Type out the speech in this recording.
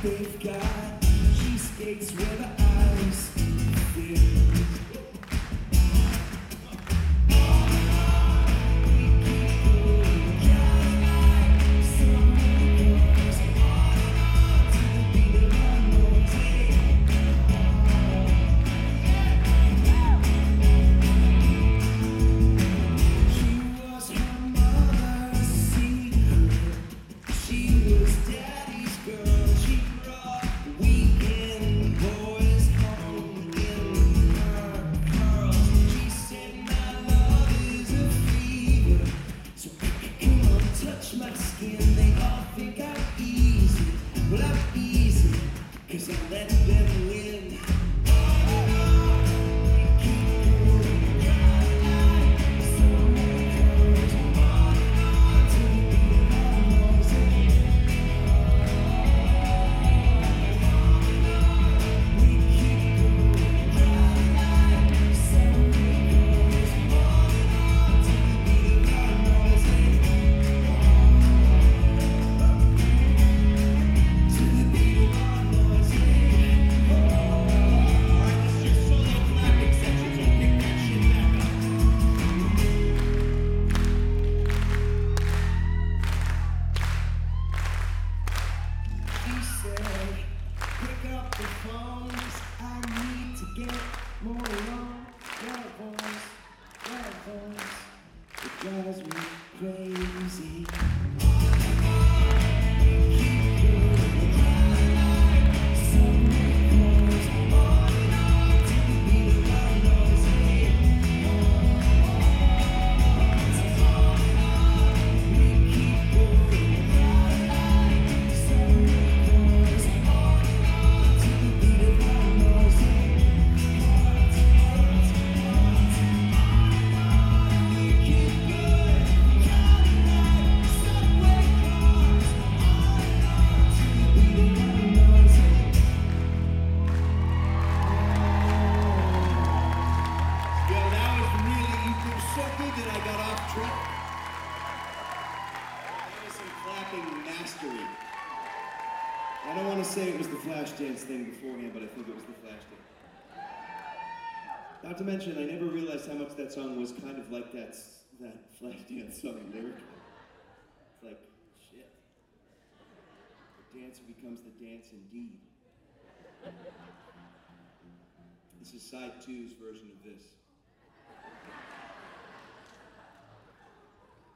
they've got cheesecakes where the ice thin. I don't want to say it was the Flashdance thing beforehand, but I think it was the Flashdance. Not to mention, I never realized how much that song was kind of like that Flashdance song lyric. It's like, shit. The dancer becomes the dance indeed. This is side 2's version of this.